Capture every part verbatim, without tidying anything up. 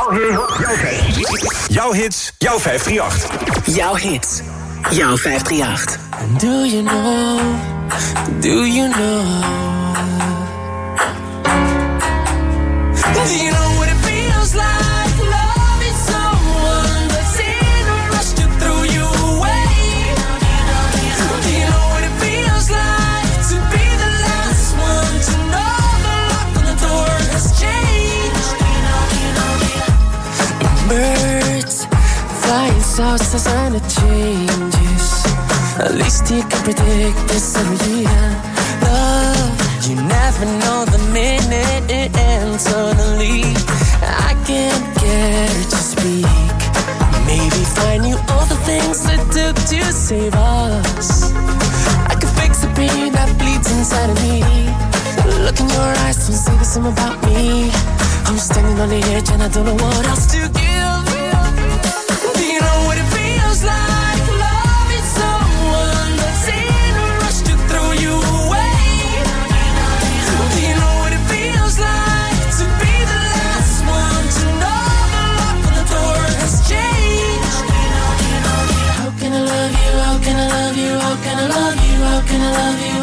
Jouw hits, jouw vijf drie acht. Jouw hits, jouw vijf drie acht. Do you know, do you know, do you know what it feels like loving someone that's in a rush to throw you away? Do you know what it feels like to be the last one to know the lock on the door has changed? Birds flying south as and it changes. At least you can predict this every year. Love, you never know the minute and suddenly I can't get her to speak. Maybe find you all the things it took to save us. I could fix the pain that bleeds inside of me. Look in your eyes, don't say the same about me. I'm standing on the edge and I don't know what else to give. Do you know what it feels like loving someone that's in a rush to throw you away? Do you know what it feels like to be the last one to know the lock on the door has changed? How can I love you, how can I love you, how can I love you, how can I love you?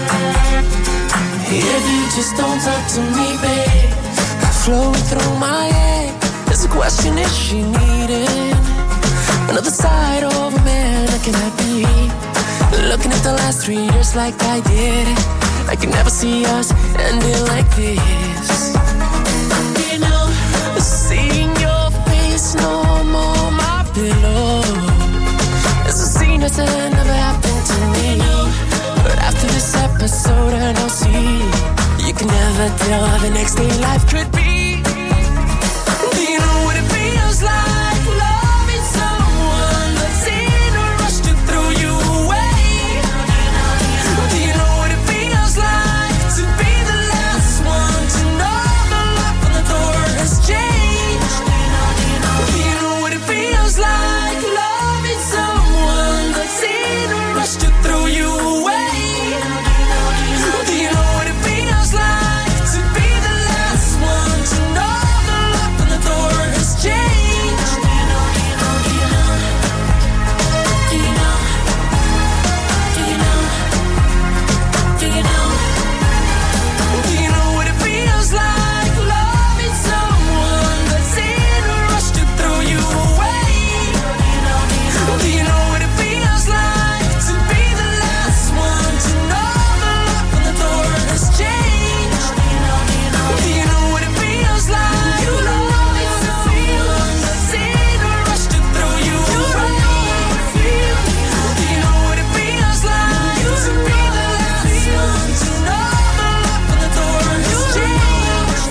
If you just don't talk to me, babe. Flowing through my head, there's a question, is she needing another side of a man? How can I be looking at the last three years like I did? I can never see us ending like this. You know, seeing your face no more my pillow. It's a scene that's never happened to me. But after this episode and I'll see, you can never tell how the next day life could be. Do you know what it feels like loving someone that's in a rush to throw you away? Do you know what it feels like to be the last one to know the lock on the door has changed? Do you know what it feels like loving someone that's in a rush to throw you away? Do you know what it feels like to be the last one to know the lock on the door has changed? Do you know? Do you know? Do you know? Do you know? Do you know? Do you know what it feels like loving someone that's in a rush to throw you away? Do you know what it feels like to be the last one to know the lock on the door has changed? Do you know what it feels like? You know it's a feeling that's in a rush to throw you away. Do you know what it feels like to be the last one to know the lock on the door has changed?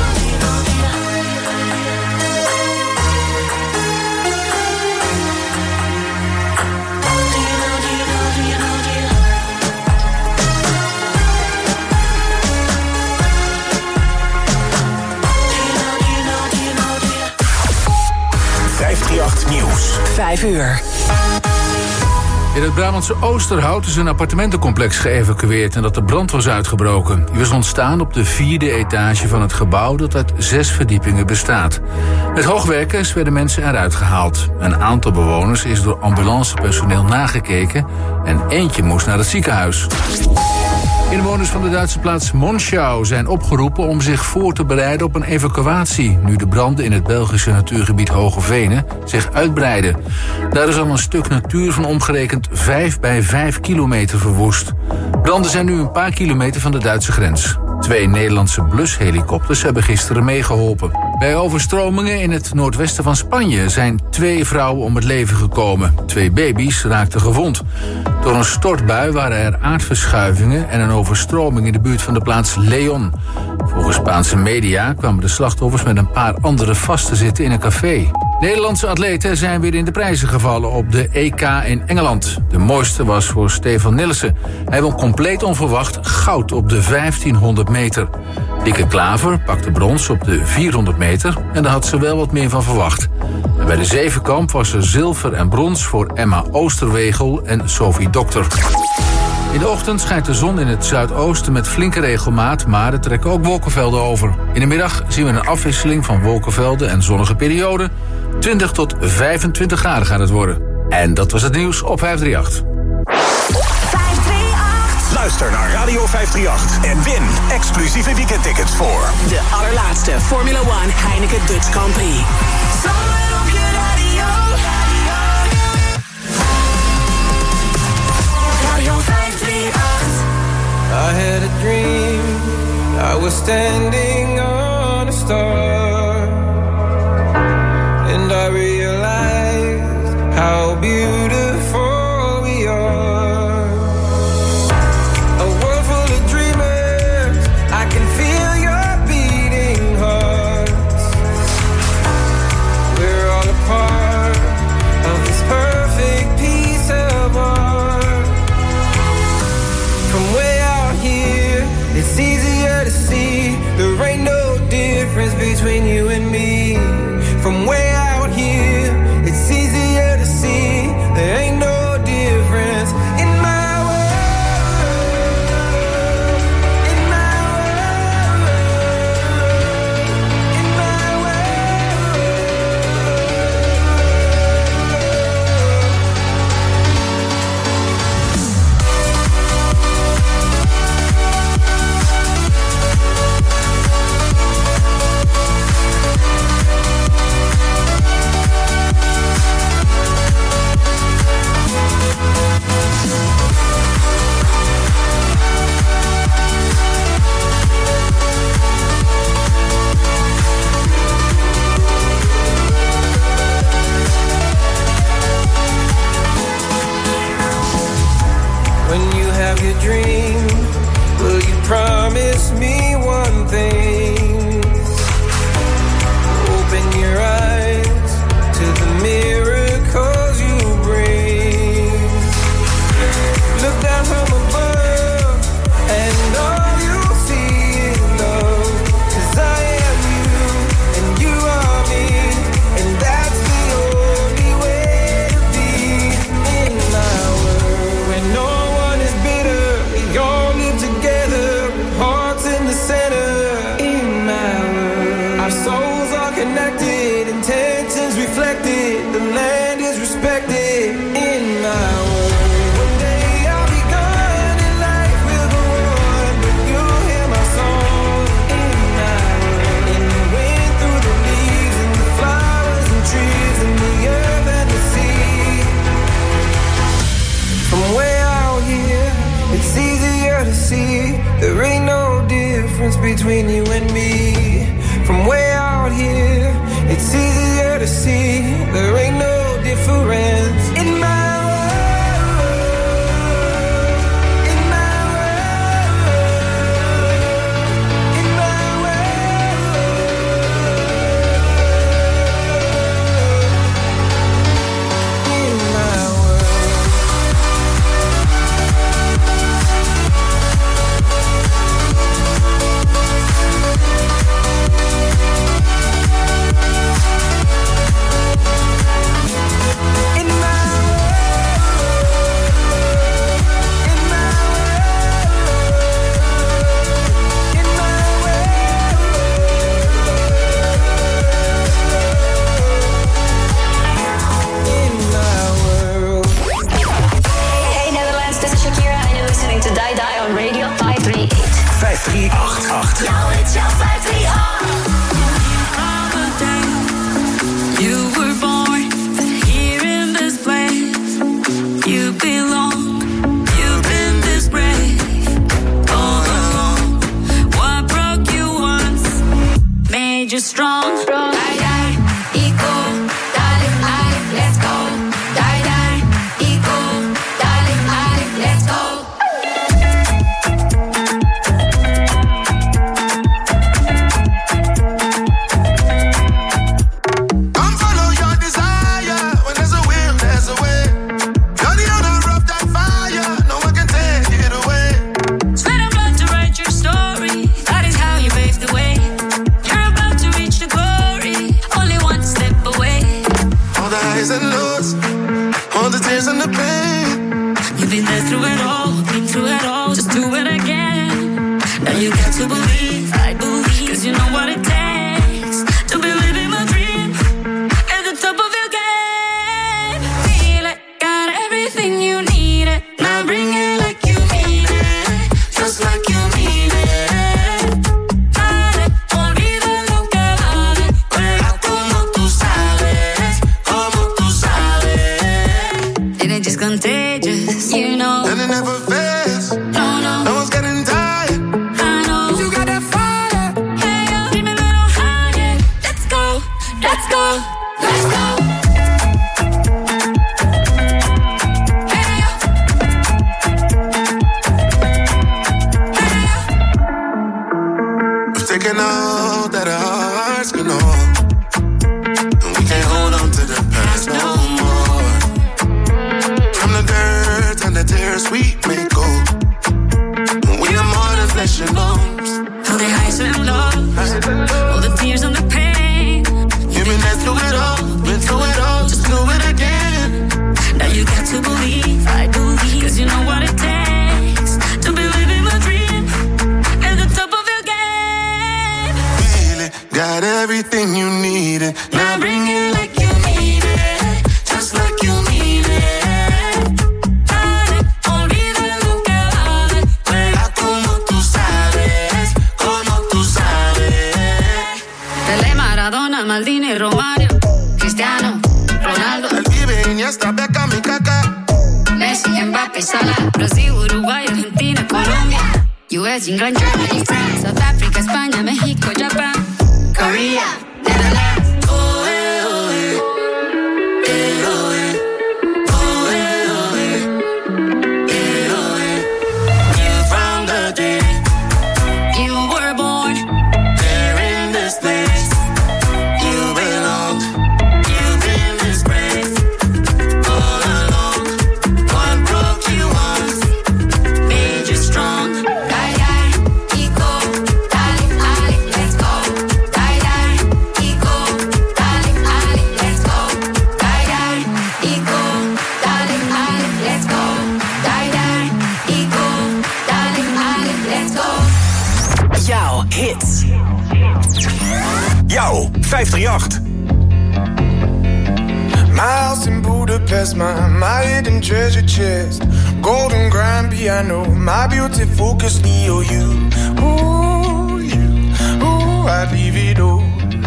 vijf drie acht Nieuws. Vijf uur. In het Brabantse Oosterhout is een appartementencomplex geëvacueerd en dat de brand was uitgebroken. Die was ontstaan op de vierde etage van het gebouw dat uit zes verdiepingen bestaat. Met hoogwerkers werden mensen eruit gehaald. Een aantal bewoners is door ambulancepersoneel nagekeken en eentje moest naar het ziekenhuis. Inwoners van de Duitse plaats Monschau zijn opgeroepen om zich voor te bereiden op een evacuatie, nu de branden in het Belgische natuurgebied Hoge Venen zich uitbreiden. Daar is al een stuk natuur van omgerekend vijf bij vijf kilometer verwoest. Branden zijn nu een paar kilometer van de Duitse grens. Twee Nederlandse blushelikopters hebben gisteren meegeholpen. Bij overstromingen in het noordwesten van Spanje zijn twee vrouwen om het leven gekomen. Twee baby's raakten gewond. Door een stortbui waren er aardverschuivingen en een overstroming in de buurt van de plaats León. Volgens Spaanse media kwamen de slachtoffers met een paar anderen vast te zitten in een café. Nederlandse atleten zijn weer in de prijzen gevallen op de E K in Engeland. De mooiste was voor Stefan Nillissen. Hij won compleet onverwacht goud op de vijftienhonderd meter. Dikke Klaver pakte brons op de vierhonderd meter en daar had ze wel wat meer van verwacht. En bij de zevenkamp was er zilver en brons voor Emma Oosterwegel en Sophie Dokter. In de ochtend schijnt de zon in het zuidoosten met flinke regelmaat, maar er trekken ook wolkenvelden over. In de middag zien we een afwisseling van wolkenvelden en zonnige perioden. twintig tot vijfentwintig graden gaat het worden. En dat was het nieuws op vijfhonderdachtendertig. Luister naar Radio vijfhonderdachtendertig en win exclusieve weekendtickets voor de allerlaatste Formula One Heineken Dutch Grand Prix. Zomer op je radio. Radio vijfhonderdachtendertig. I had a dream, I was standing on a star, and I realized how beautiful we are. A world full of dreamers, I can feel your beating hearts. We're all a part of this perfect piece of art. From way out here, it's easier to see there ain't no difference between you and me. From way out here, it's easier to see there ain't no difference in my world, in my world, in my world. When you have your dream, will you promise me one thing? Open your eyes to the miracles you bring. Look down from above, and all you'll see is love. 'Cause I am you, and you are me, and that's the only way to be in my world. When no one is bitter, we all live together, with hearts in the center. In my world, our souls are connected, intentions reflected, the land is respected. In my world, one day I'll be gone and life will go on, but you'll hear my song. In my world, in the wind, through the leaves, and the flowers and trees, and the earth and the sea. From way out here, it's easier to see there ain't no difference between you and me. From way out here, it's easier to see there ain't no difference in my world, in my world, in my world, in my world. In my highs and lows, all the tears and the pain. You've been there through it all, been through let's go, let's go. Taking all that our hearts can hold, and we can't hold on to the past no more. From the dirt and the tears we may go, and we are more than flesh and bones. All the highs and lows, all the tears and the pain. You've been there through it all, been through it all, just do it again. Now you got to believe, I believe, 'cause you know what it takes to be living my dream at the top of your game. Got everything you needed. Now bring it like you need it, just like you need it. Dale, olvida lo que vale. Juega como tú sabes, como tú sabes. Pelé, Maradona, Maldini, Romario, Cristiano, Ronaldo, El Vive, Iniesta, Beckham y Kaká. Messi, Mbappé, Salah, Brasil, Uruguay, Argentina, Colombia, U S, England, Germany, France, South Africa, España, México, Japan, Korea, Netherlands. Oh, eh, oh, eh. Eh, oh, eh. Oh, eh, oh, eh. Eh, oh, eh. You found the day You were born, there in this place. You belong. You've been disgraced all along. What broke you once made you strong. die, die, ego, dale, dale, let's go. Die, die, ego, dale, dale, let's go. Die, die, ego, dale, dale, let's go. Die, die, ego, dale, dale, let's go. Jouw hits. Jouw vijfhonderdachtendertig. My house in Budapest, my, my hidden treasure chest. Golden grand piano, my beauty focus, E O U. Ooh, you, ooh, I'd leave it all.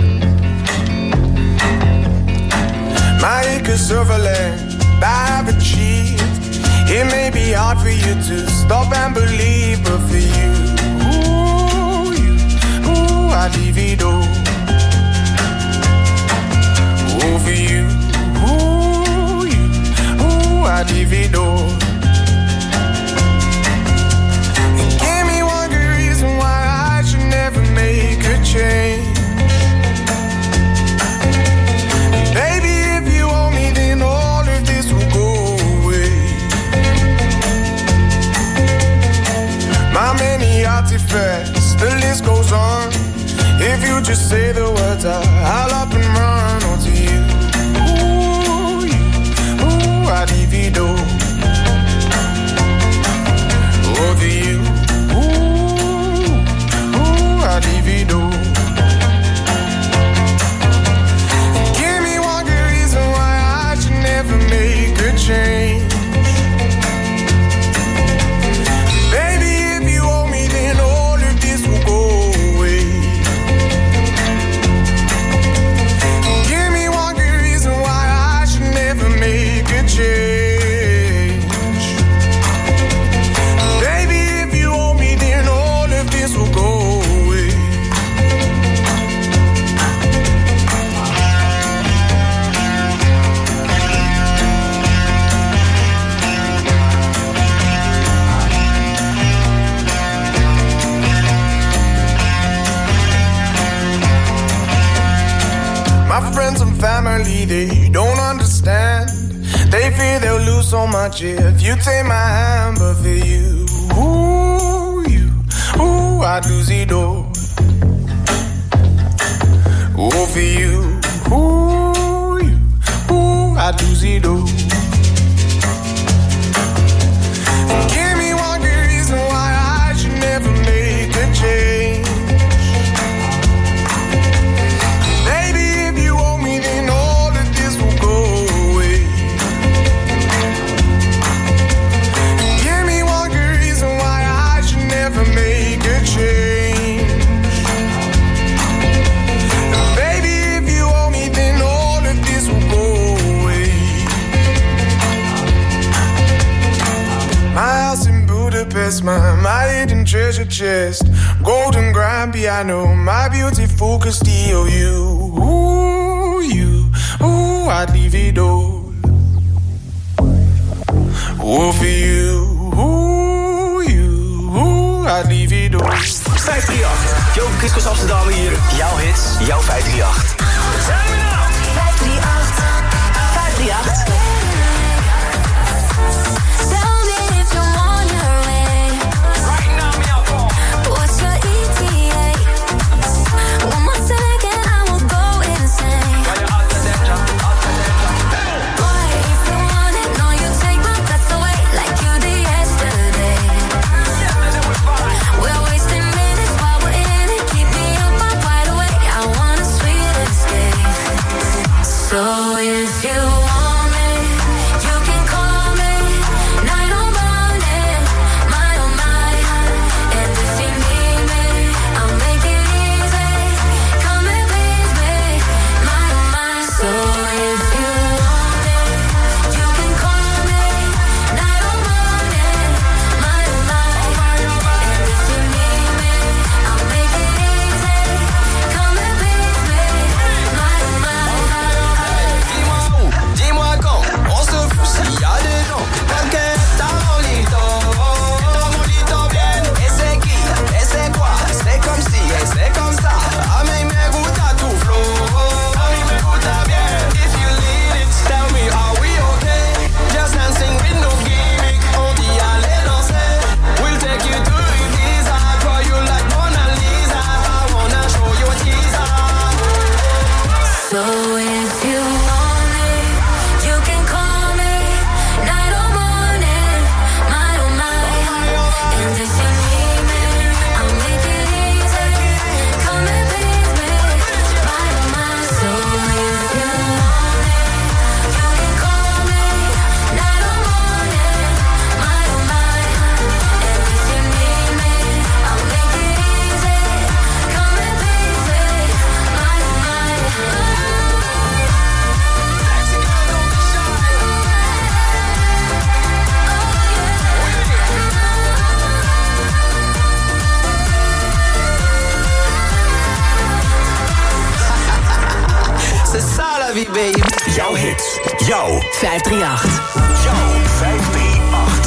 My acres of land, I've achieved. It may be hard for you to stop and believe, but for you, ooh, you, ooh, I'd leave it all. Ooh, for you. Ooh, you, ooh, I'd leave it all. And give me one good reason why I should never make a change. And baby, if you owe me, then all of this will go away. My many artifacts, the list goes on. If you just say the words, I, I'll up and run onto you. Ooh, you, ooh, I'd leave it all. Over you, ooh, ooh, I'd leave it all. Give me one good reason why I should never make a change. Baby, if you owe me, then all of this will go away. Give me one good reason why I should never make a change. Baby, if you owe me, then all of this will go away. My friends and family, they don't understand. They fear they'll lose so much if you take my hand. But for you, ooh, you, ooh, I'd lose it all. Ooh, for you, ooh, you, ooh, I'd lose it all. And give me one good reason why I should never make a change. Baby, if you owe me, then all of this will go away. Give me one good reason why I should never make a change. Baby, if you owe me, then all of this will go away. My house in Budapest, my, my hidden treasure chest. Golden grand piano, my beauty focused E O U. Ooh, Chris Amsterdam hier. Jouw hits, jouw vijf drie acht. Zijn we nou? vijf drie acht. vijf drie acht. Tell me if you're on your way. Right now, me up on. What's your E T A? One more second, I will go insane. Boy, if you want it, no, you take my breath away like you did yesterday. We're wasting minutes while we're in it. Keep me up, I'm wide awake. I want a sweet escape. So if you want me, you can call me night or morning, my oh my. And if you need me, I'll make it easy. Come and please me, my oh my. So if you want me, you can call me night or morning, my oh my. And if you need me, I'll make it easy. Come and please me, my oh my. Dis-moi où, dis-moi quand, on se fout s'il y a des gens. T'inquiète, t'as mon lito, mon lito bien. Et c'est qui, et c'est quoi, c'est comme si, et c'est comme ça. A mí me gusta tu flow, a mí me gusta bien. If you need it, tell me, are we okay? Just dancing with no gimmick, on dit allez danser. We'll take you to Ibiza, draw you like Mona Lisa. I wanna show you a teaser. So if you want me, you can call me night or morning, my oh my. And if you need me, I'll make it easy. Come and please me, my oh my. So if you want me, you can call me night or morning, my oh my. And if you need me, I'll make it easy. Come and please me, my oh my. C'est ça la vie, baby. Jouw hits, jouw, vijf drie acht. jouw vijf drie acht.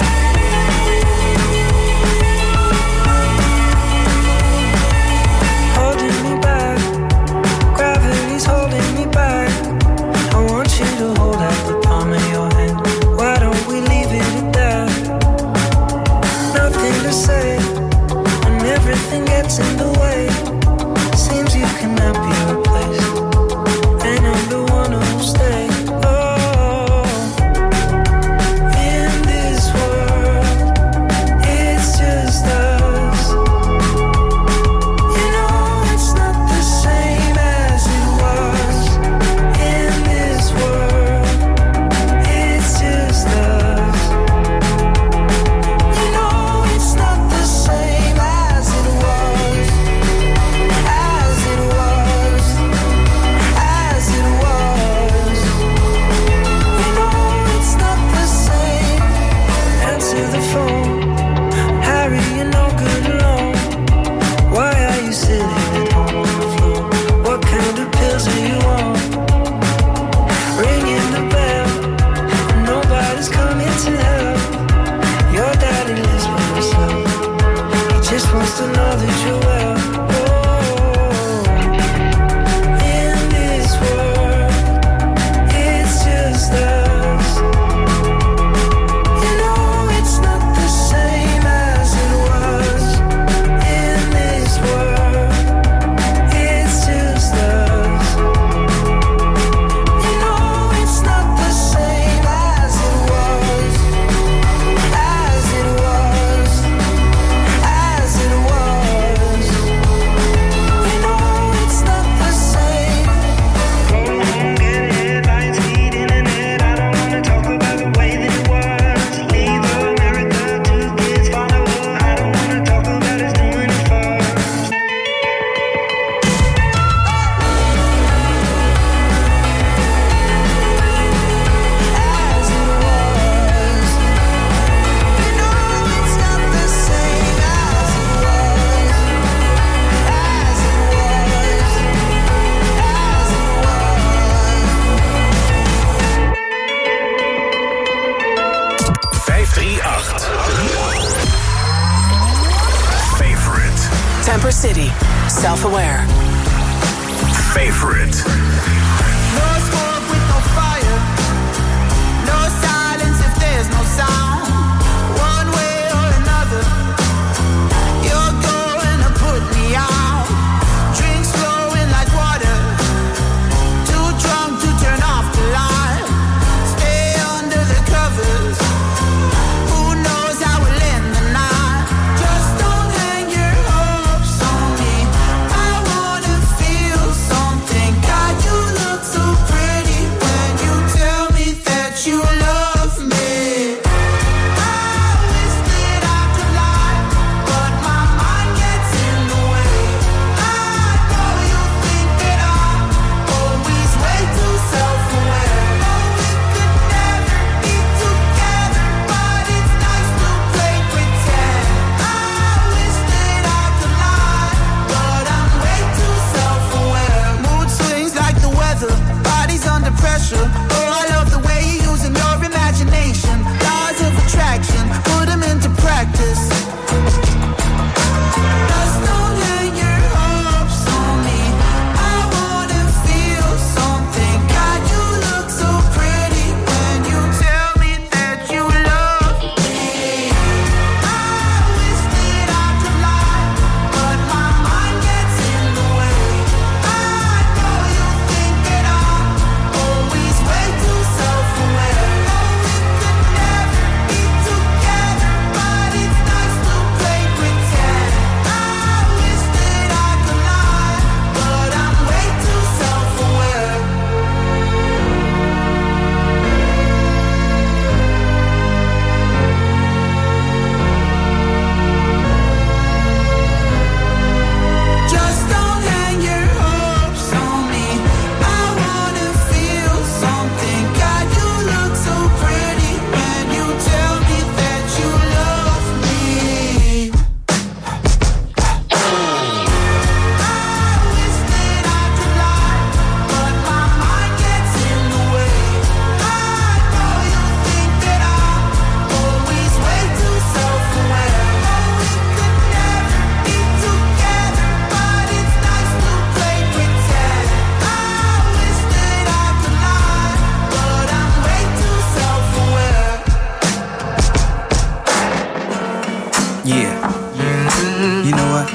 Holding me back, gravity's holding me back. I want you to hold out the palm of your hand. Why don't we leave it at that? Nothing to say, and everything gets in the way. Seems you cannot be replaced, and I'm the one who'll stay. Oh, in this world, it's just us. You know it's not the same as it was. In this world, it's just us. You know it's not the same as it was. As it was. As it was. You know it's not the same. Answer the phone. Harry, you're no good alone. Why are you sitting at home on the floor? What kind of pills are you on? Ringing the bell, nobody's coming to help. Your daddy lives by himself. He just wants to know that you're well. Oh, in this world, it's just us. You know it's not the same as it was. In this world, it's just us. You know it's not the same as it was. As it was. As it was. You know it's not the same. Go home, get headlines, feed internet. I don't wanna talk about the way that it was. Leave America, two kids follow her. I don't wanna talk about us doing it first. As it was. You know it's not the same as it was. As it was. As it was. vijf drie acht. Favorite. Temper City. self-aware. Favorite. No smoke with no fire. No silence if there's no sound. One way or another, you're going to put me out. Drinks flowing like water. Too drunk to turn off the light. Stay under the covers. Who knows how we'll end the night? Just don't hang your hopes on me. I wanna feel something. God, you look so pretty when you tell me that you love me. I wish that I could lie, but my mind gets in the way. I know you think that I'm always way too self-aware. Oh, we could never be together, but it's nice to play pretend. I wish that I could lie, but I'm way too self-aware. Mood swings like the weather, body's under pressure. Oh, I love the way you're using your imagination. Laws of attraction, put them into practice. Just don't hang your hopes on me. I wanna feel something. God, you look so pretty when you tell me that you love me. I wish that I could lie, but my mind gets in the way. I know you think that I'm always way too self-aware. Oh, we could never be together, but it's nice to play pretend. I wish that I could lie, but I'm way too self-aware. Just don't hang your hopes on me. I wanna feel something. God, you look so pretty when you tell me that you love me. I wish that I could lie, but my mind gets in the way. I know you think that I'm always way too self-aware. Oh, we could never be together, but it's nice to play pretend. I wish that I could lie, but I'm way too self-aware. Yeah. You know what?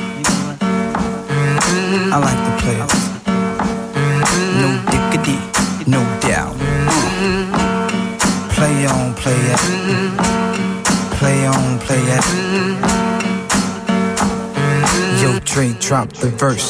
I like the players. No diggity, no doubt. Play on, play it. Play on, play it. Yo, Dre, drop the verse.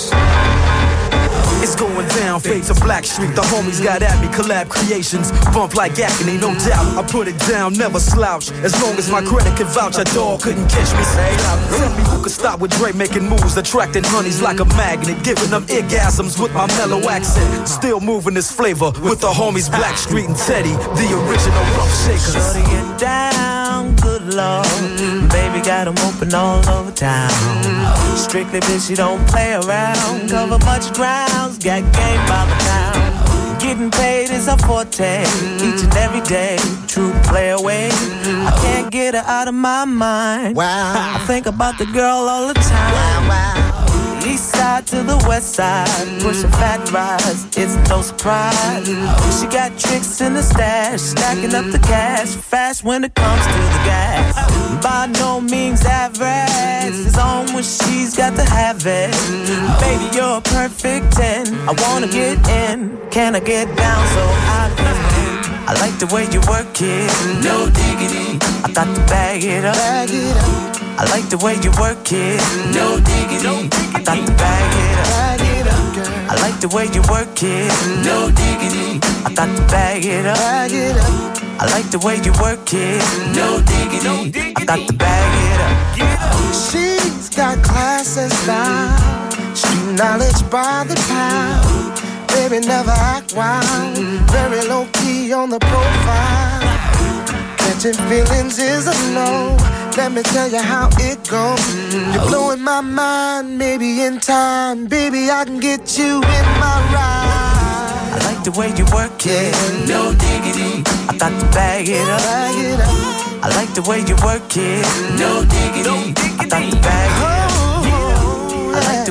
It's going down, fade to Black Street. The homies got at me, collab creations. Bump like agony, no doubt. I put it down, never slouch. As long as my credit can vouch, a dog couldn't catch me. Say, tell me who could stop with Dre making moves, attracting honeys like a magnet, giving them orgasms with my mellow accent. Still moving this flavor with the homies Black Street and Teddy, the original rough shakers. Shorty get down, good lord. Baby got 'em open all over town. Strictly bitch, you don't play around. Cover much grounds, got game by the town. Getting paid is a forte, each and every day. True play away. I can't get her out of my mind. Wow. I think about the girl all the time. Wow, wow. East side to the west side, pushing fat rides, it's no surprise. She got tricks in the stash, stacking up the cash, fast when it comes to the gas. By no means average, it's on when she's got to have it. Baby, you're a perfect ten, I wanna get in, can I get down so I can win? I like the way you work it, no diggity, I got to bag it up. Bag it up. I like the way you work it, no diggity, I got to bag it up. Bag it up, girl. I like the way you work it, no diggity, I got to bag it up. Bag it up. I like the way you work it, no diggity, I got to bag it up. She's got class and style, street knowledge by the pound. Baby, never act wild, very low key on the profile. Catching feelings is a no. Let me tell you how it goes. You're blowing my mind, maybe in time, baby, I can get you in my ride. I like the way you work it, no diggity, I got to bag it up. Bag it up. I like the way you work it, no diggity, I got to bag it up. I like the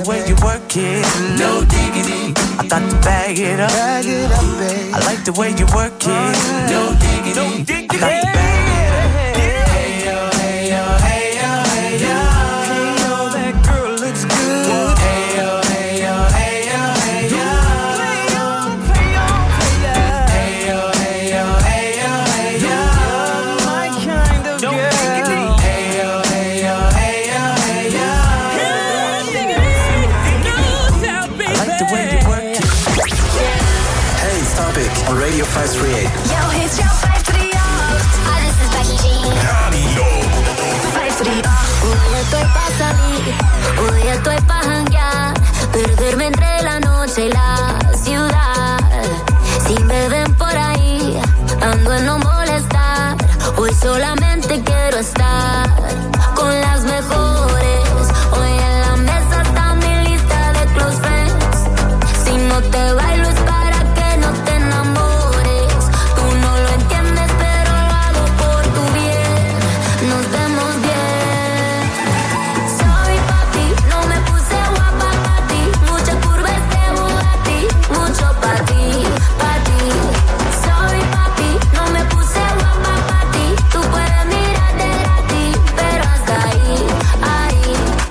way you work it. No diggity. I thought to bag it up. Bag it up, babe. I like the way you work it. No diggity. No diggity. I thought to bag it up. Hey yo, hey yo, hey yo, hey yo. Hey yo, that girl looks good. Hey yo, hey yo, hey yo, hey yo. Play on, play on, play on. Hey yo, hey yo, hey yo, hey yo. My kind of girl. Hey yo, hey yo, hey yo, hey yo. I like the way you work it. Hey, Topic on Radio vijf drie acht. Yo, hits jouw vijf drie acht. Ah, this is Becky G. Radio vijf drie acht. Hoy estoy pa' salir, hoy estoy pa' janguear, perderme entre la noche y la ciudad. Si me ven por ahí, ando en no molestar. Hoy solamente quiero estar con las mejores. Hoy en la mesa está mi lista de close friends. Si no te bailo es para que no te enamores. Tú no lo entiendes, pero lo hago por tu bien. Nos vemos bien. Sorry, papi, no me puse guapa pa' ti. Mucha curva este Bugatti, mucho pa' ti, pa' ti. Sorry, papi, no me puse guapa pa' ti. Tú puedes mirar de gratis, pero hasta ahí, ahí.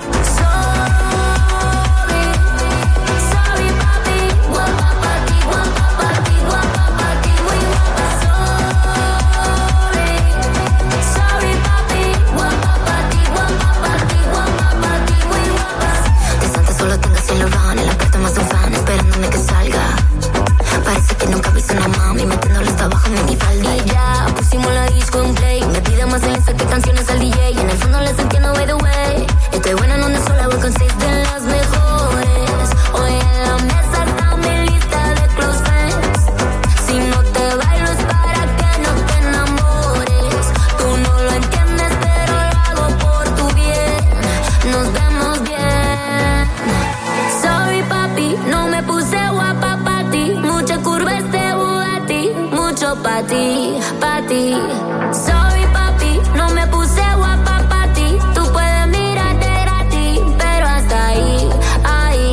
Sorry, sorry, papi, guapa pa' ti, guapa pa' ti, guapa pa' ti, muy guapa. Sorry, sorry, papi, guapa pa' ti, guapa pa' ti, guapa pa' ti, muy guapa. Desde antes solo tengo Saint Laurent en la puerta más un fan esperándome que salga. Parece que nunca viste una mami metiéndole hasta abajo en mi falda. Y ya pusimos la disco en play. Me pide más lenta que canciones al D J. En el fondo les entiendo by the way. Estoy buena en donde sola voy con seis de las mejores. Hoy en la mesa está mi lista de close friends. Si no te bailo es para que no te enamores. Tú no lo entiendes, pero lo hago por tu bien. Nos vemos bien. Sorry, papi, no me puse guapa pa' ti. Mucha curva este Bugatti, mucho pa' ti, pa' ti. Sorry, papi, no me puse guapa pa' ti. Tú puedes mirar de gratis, pero hasta ahí, ahí.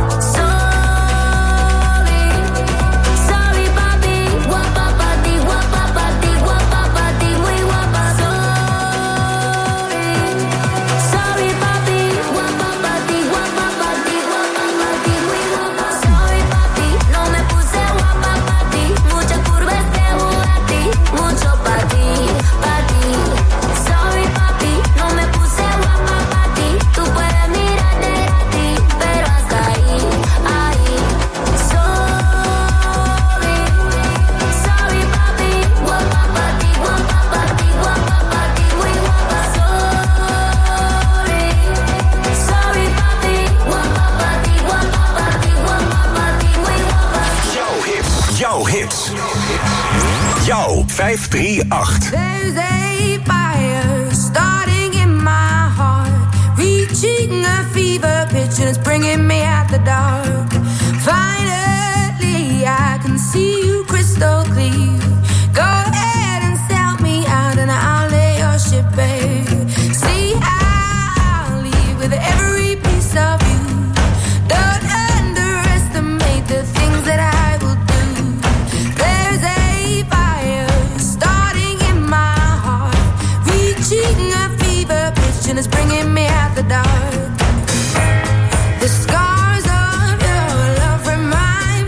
Sorry, sorry, papi, guapa pa' ti, guapa pa' ti, guapa pa' ti, muy guapa. Sorry, sorry, papi, guapa pa' ti, guapa pa' ti, guapa pa' ti, muy guapa. Sorry, papi, no me puse guapa pa' ti. Mucha curva este Bugatti, mucho pa' ti, pa' ti. Sorry, papi, no me puse guapa pa' ti. Tú puedes mirar de gratis, pero hasta ahí, ahí. Sorry, sorry, papi, guapa pa' ti, guapa pa' ti, guapa pa' ti, muy guapa. Sorry, sorry, papi, guapa pa' ti, guapa pa' ti, guapa pa' ti, muy guapa. Jouw hits. Jouw hits. Jouw vijf drie acht. There's a fire starting in my heart, reaching a fever pitch and it's bringing me out the dark. Finally, I can see you crystal clear. Go ahead and sell me out and I'll lay your ship bare. See, I'll leave with every piece of you. Don't underestimate the things that I will do. There's a fire starting in my heart, reaching a fever pitch and it's bringing me out the dark. The scars of your love remind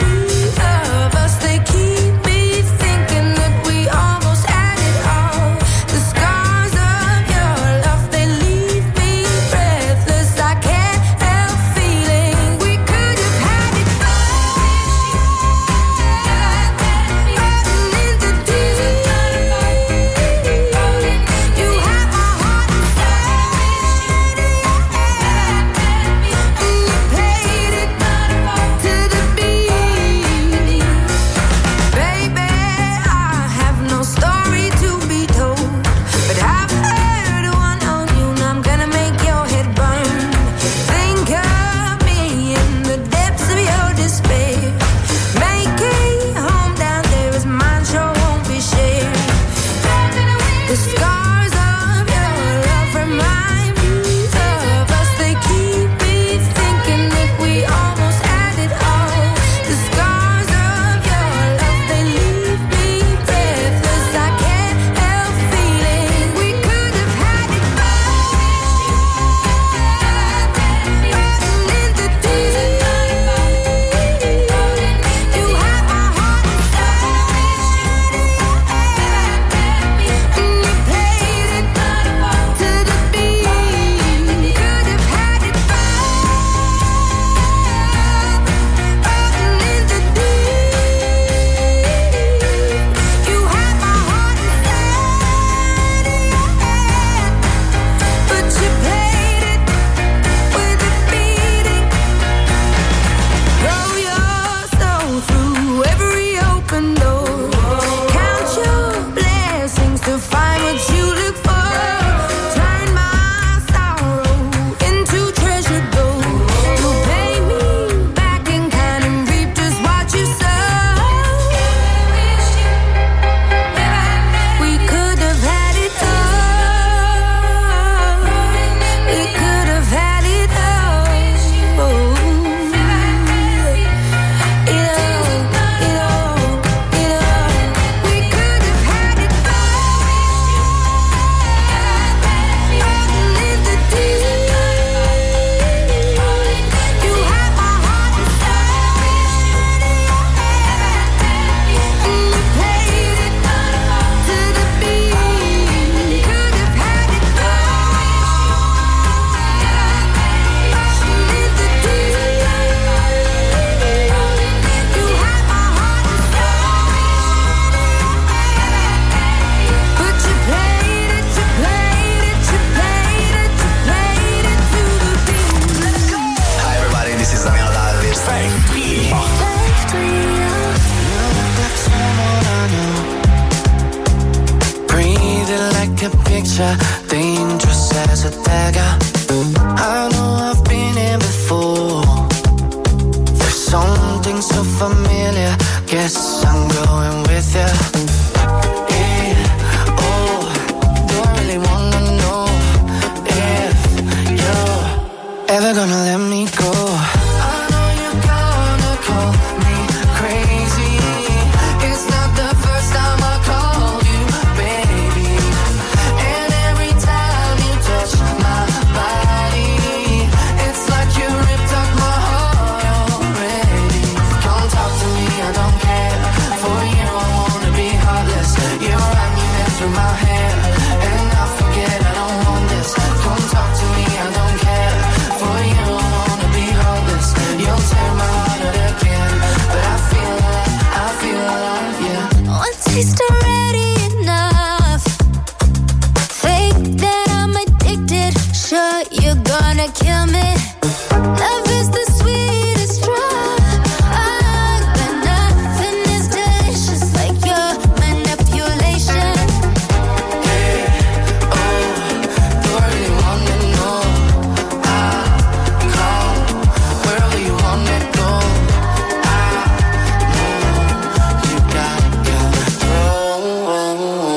danger, dangerous as a dagger. I know I've been here before. There's something so familiar. Guess I'm going with ya. Yeah, oh, don't really wanna know if you're ever gonna let me go. I know you're gonna call me crazy. It's not the first time I called you, baby. And every time you touch my body, it's like you ripped up my heart already. Don't talk to me, I don't care. For you, I wanna be heartless. You run your hands through my hair, and I forget I don't want this. Don't talk to me, I don't care. For you, I wanna be heartless. You'll tear my heart out again, but I feel alive, I feel alive, yeah. One taste already enough. Fake that I'm addicted. Sure, you're gonna kill me. Love is the sweetest drug. But nothing is delicious like your manipulation. Hey, oh, do I really wanna know? I call, wherever you wanna go. I know you got control. I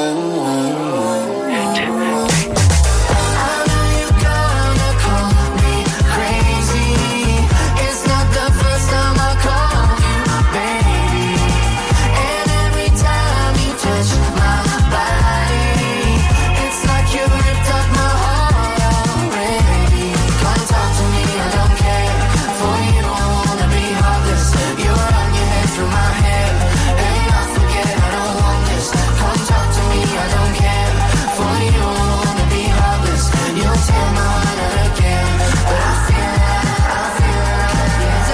know you're gonna call me crazy. It's not the first time I called you, baby. And every time you touch my body, it's like you ripped up my heart already. Come talk to me, I don't care. For you, I wanna be heartless. You run your hands through my hair, and I forget I don't want this. Come talk to me, I don't care. For you, I wanna be heartless. You'll tear my heart out again, but I feel alive, I feel alive, yes.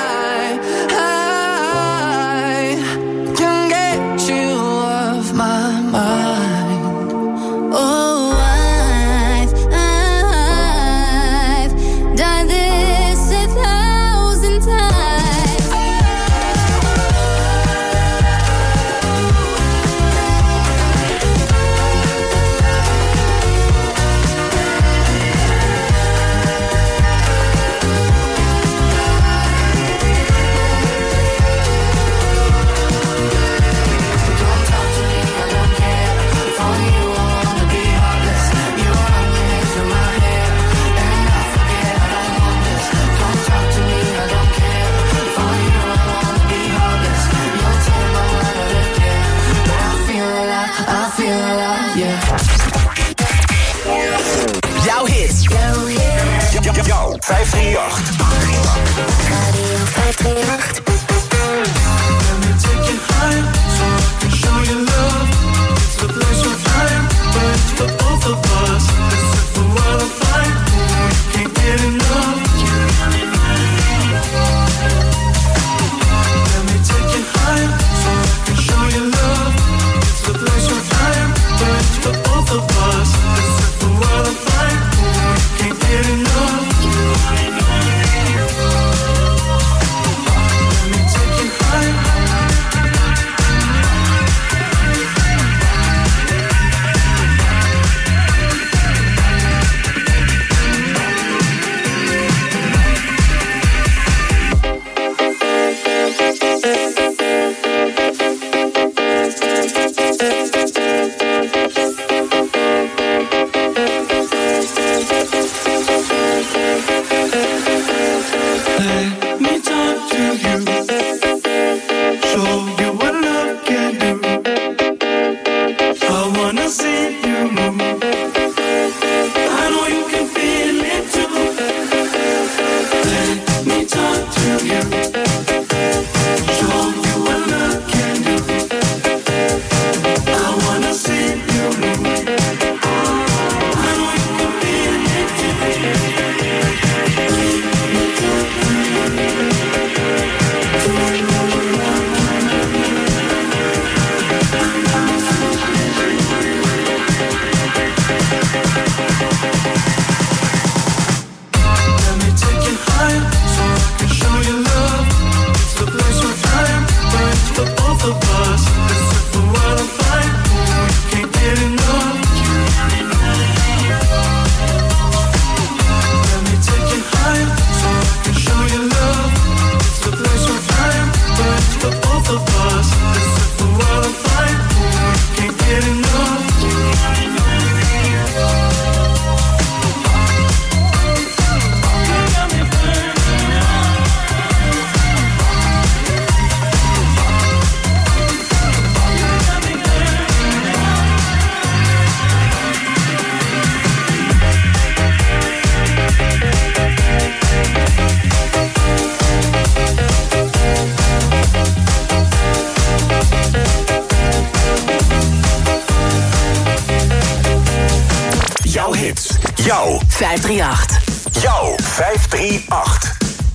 I, I can get you off my mind. Oh, I've, I've done this a thousand times. Don't talk to me, I don't care. For you, I wanna be heartless. You run your hands through my hair, and I forget I don't want this. Don't talk to me, I don't care. For you, I wanna be heartless. You'll tear my heart out again, but I feel alive, I feel alive, yeah. Jouw hits. Jouw vijf drie acht. Radio vijf drie acht. Let me take you high, so I can show you love. It's a place of time, but it's for both of us. Let's set the world afire, we can't get enough. Let me take you high, so I can show you love. It's a place of time, but it's for both of us. Let's set the world afire, we can't get enough. Let me take you high. Let me talk to you, show you what love can do. I wanna see you move. I know you can feel it too. Let me talk to you, show you what love can do. I vijf drie acht. Jouw vijf drie acht.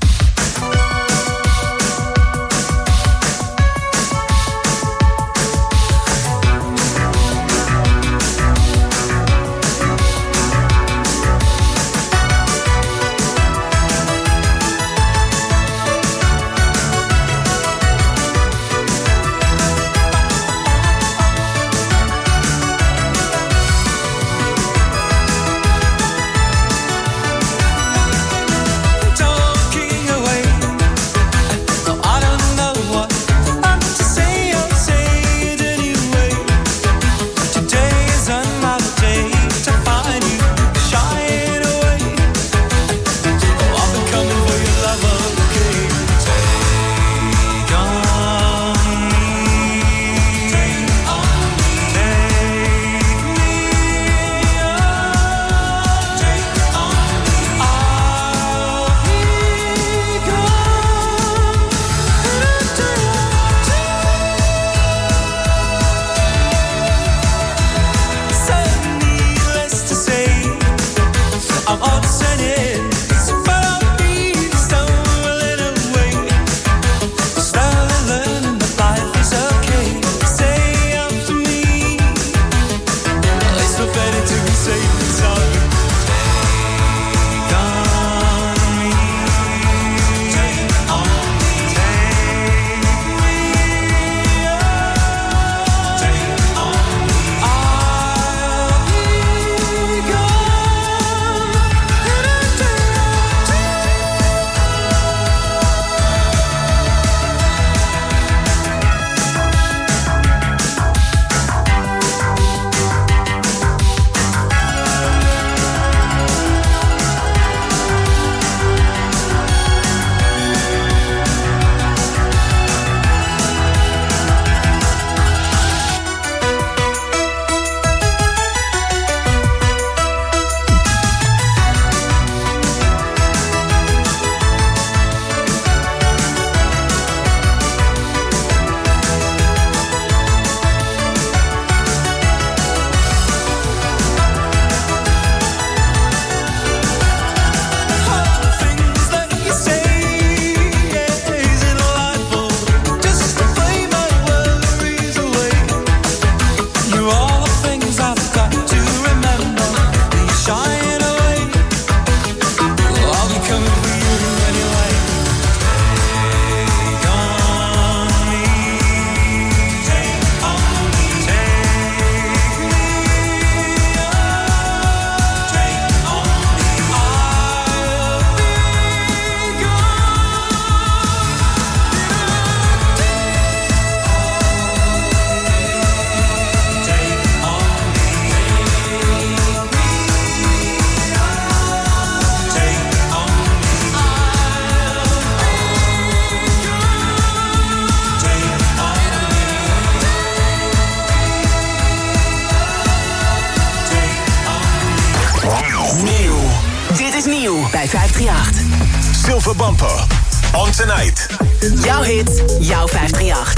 bij vijf drie acht. Silver Bumper, On Tonight. Jouw hit, jouw vijf drie acht.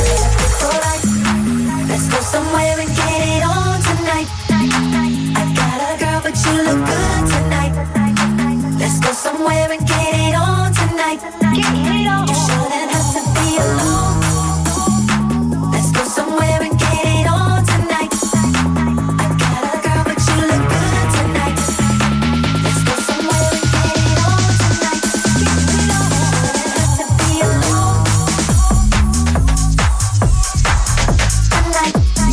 Let's go somewhere and get it on tonight. I got a girl, but you look good tonight. Let's go somewhere and get it on tonight. You shouldn't have to be alone. Let's go somewhere and get it on tonight. I got a girl, but you look good tonight. Let's go somewhere and get it on tonight. You shouldn't have to be alone. Tonight.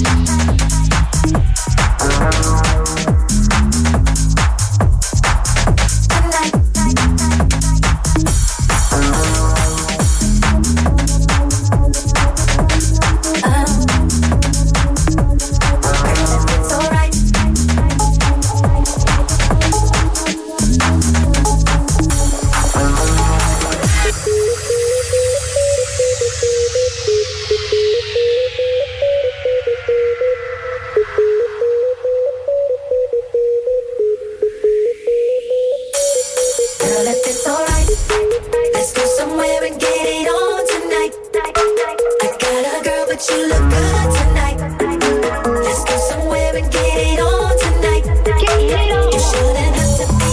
Girl, if it's alright, let's go somewhere and get it on tonight. I got a girl, but you look good tonight. Let's go somewhere and get it on tonight. You shouldn't have to be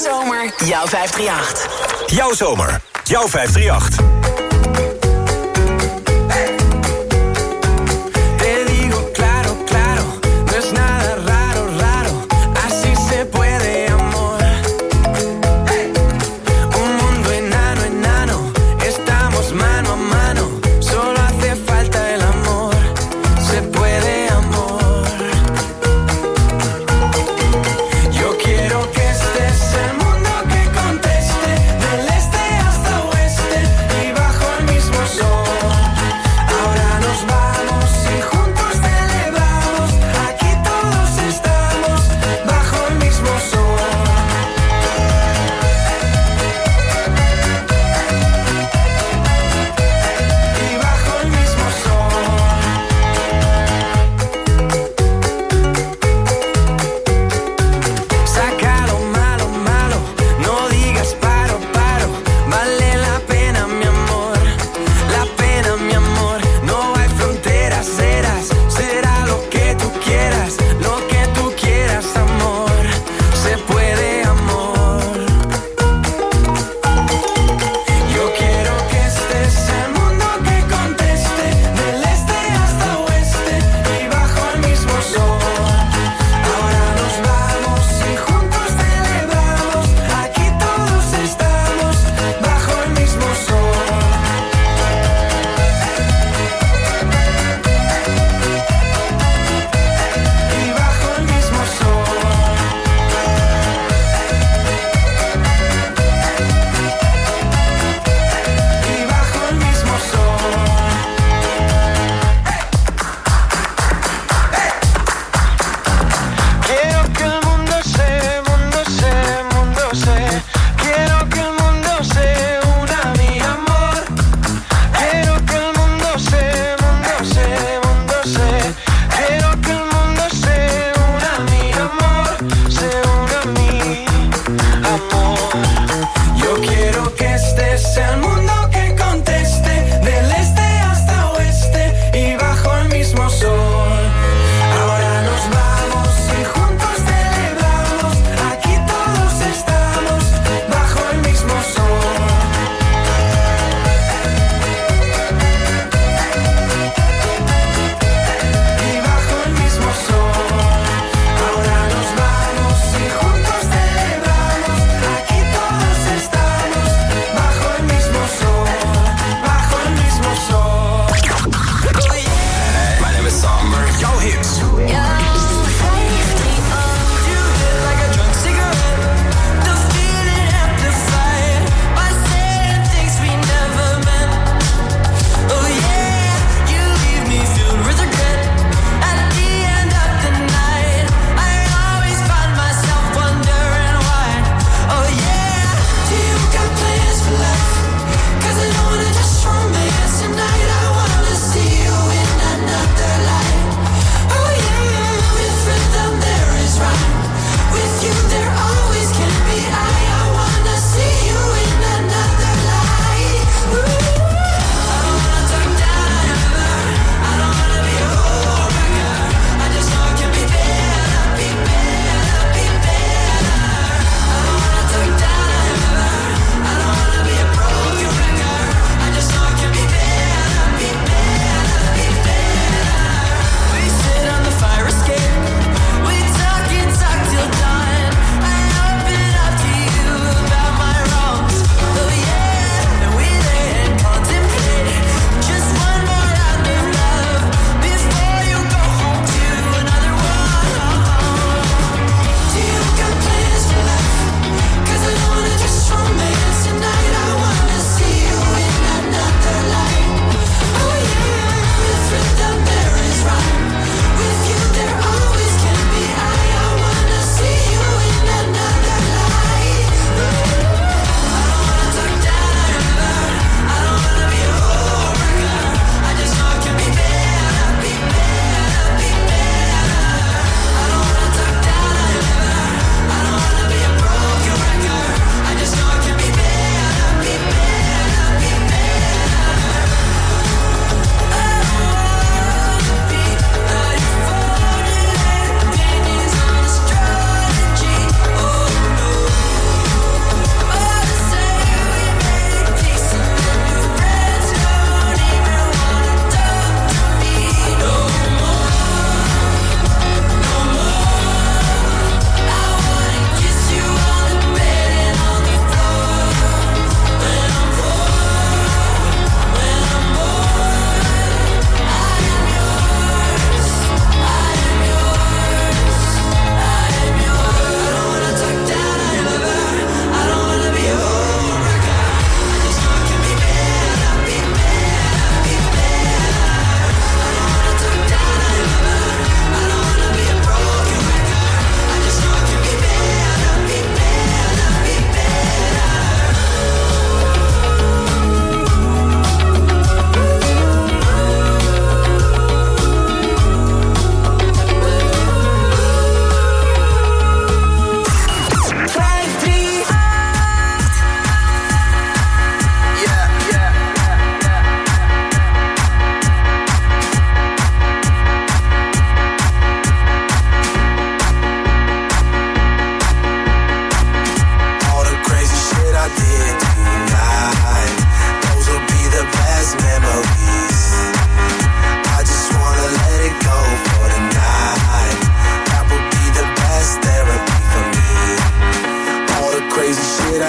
zomer, jouw vijf drie acht. Jouw zomer, jouw vijf drie acht. Te digo claro, claro, no es nada raro, raro, así se puede, amor. Un mundo enano, enano, estamos mano a mano, solo hace falta el amor, se puede, amor. Yo quiero que este es el mundo que conteste, del este hasta oeste, y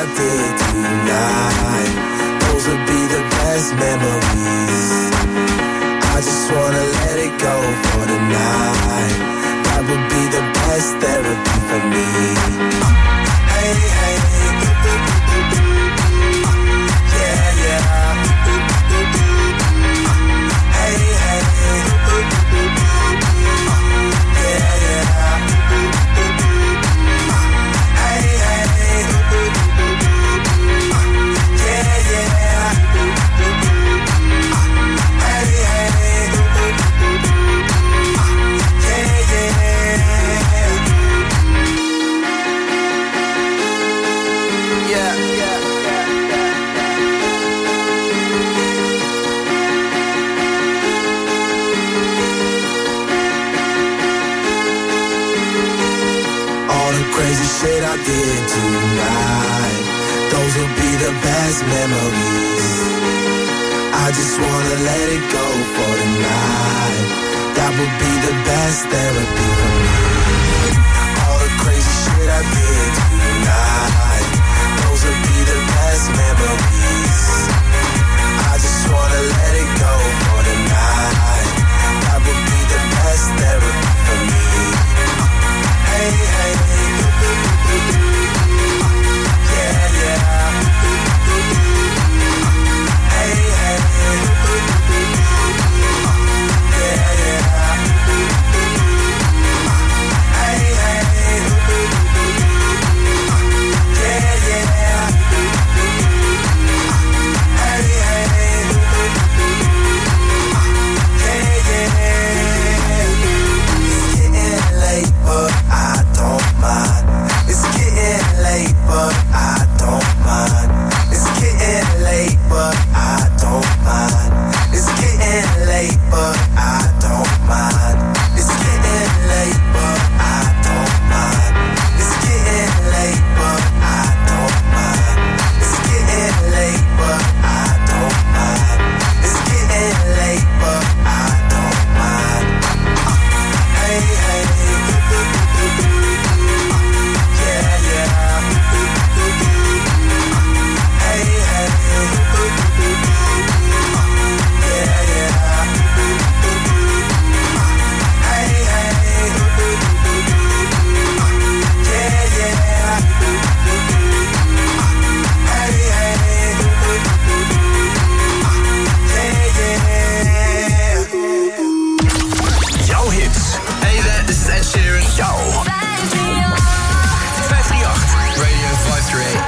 I did tonight. Those would be the best memories. I just wanna let it go for the night. That would be the best therapy for me. Hey, hey, yeah, yeah. Hey, hey, yeah, yeah. Hey, hey, yeah, yeah. Hey, hey, yeah, yeah. Yeah, yeah, yeah, yeah. All the crazy shit I did tonight, those will be the best memories. I just wanna let it go for the night. That would be the best therapy for me. All the crazy shit I did tonight, those will be the best memories. I just wanna let it go for the night. That would be the best therapy for me. Hey, hey, yeah, yeah. Hey, hey, yeah, yeah. Hey, hey, yeah, yeah. Hey, hey, yeah, yeah. It's getting late, but I don't mind. It's getting late, but I don't mind. It's getting late, but I don't mind. It's getting late, but I don't mind. It's getting late, but I don't mind. It's getting late, but I don't mind. It's getting late, but I don't mind. It's getting late, but I don't mind. Hey, hey, yeah, yeah. Hey, hey, yeah, yeah. Hey, hey, yeah, yeah. Hey, hey, yeah, yeah. Jouw hits. Hey there, this is Ed Sheeran. Jouw vijf drie acht. Radio five three eight.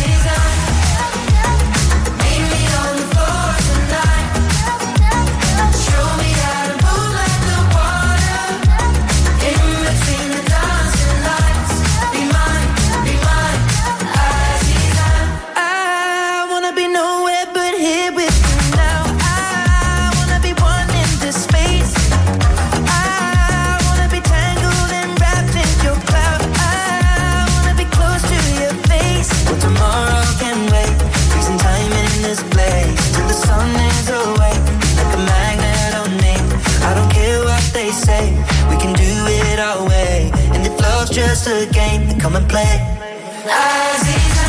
I wanna be nowhere but here with you now. I wanna be one in this space. I wanna be tangled and wrapped in your cloud. I wanna be close to your face. Well, tomorrow can wait. Freezing time in this place till the sun is awake. Like a magnet on me. I don't care what they say. We can do it our way. And if love's just a game, then come and play. Aziza,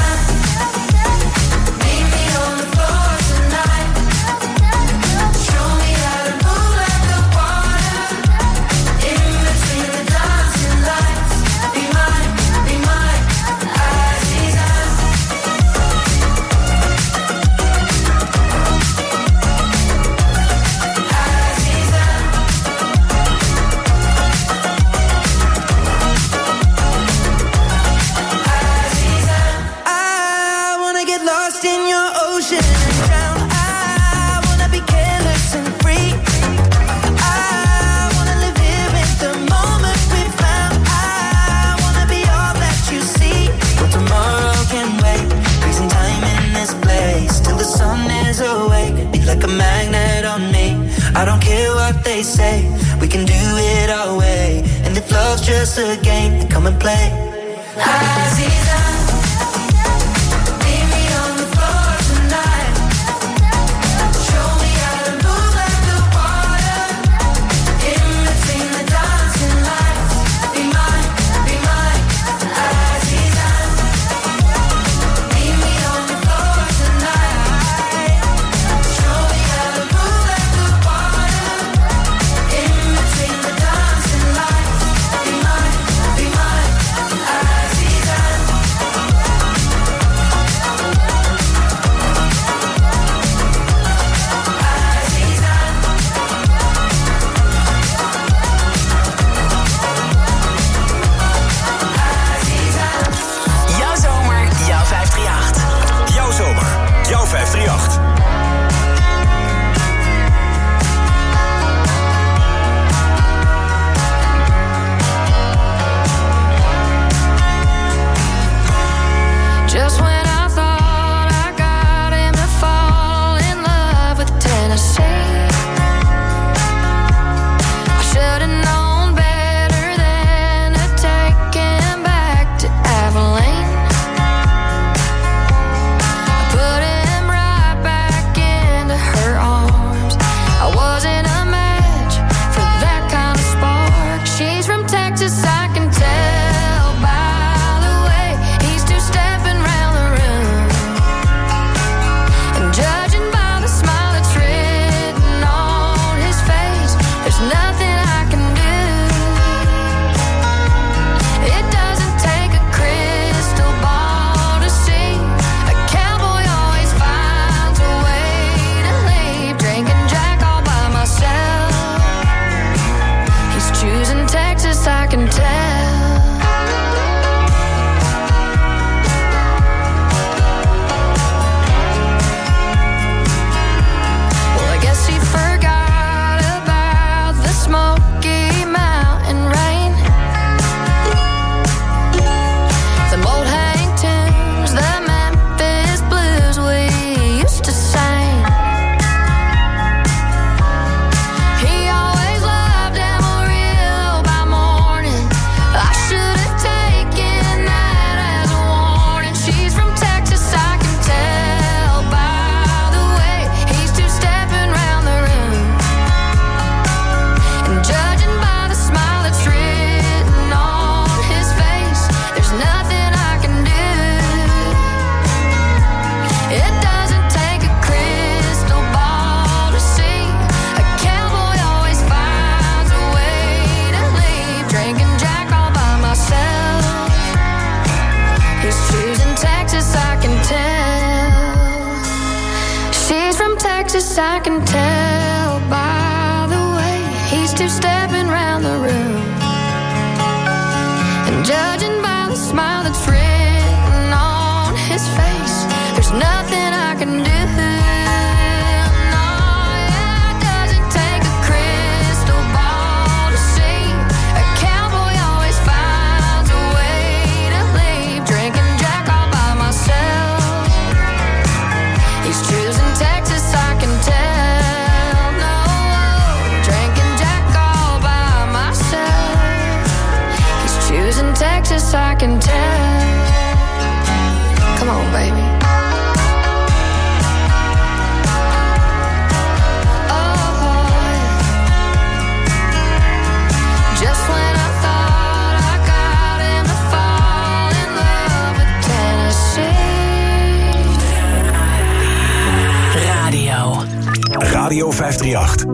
meet me on the floor tonight. Show me how to move like the water. In between the dancing lights. Be mine, be mine, Aziza. Aziza. I wanna get lost in your ocean and drown. I wanna be careless and free. I wanna live here in the moment we found. I wanna be all that you see. Well, tomorrow can wait. Freezing time in this place till the sun is awake. Be like a magnet on me. I don't care what they say. We can do it our way. And if love's just a game, then come and play. Aziza, meet me on the floor tonight. Show me how to move like the water. In between the dancing lights. Be mine, be mine, Aziza. Meet Texas, I can tell by the way he's two-stepping round the room. And judging by the smile that's written on his face, there's nothing I can do. Texas, I can tell. Come on, baby. Oh, just when I thought I got him to fall in love with Tennessee. Radio. Radio vijf drie acht.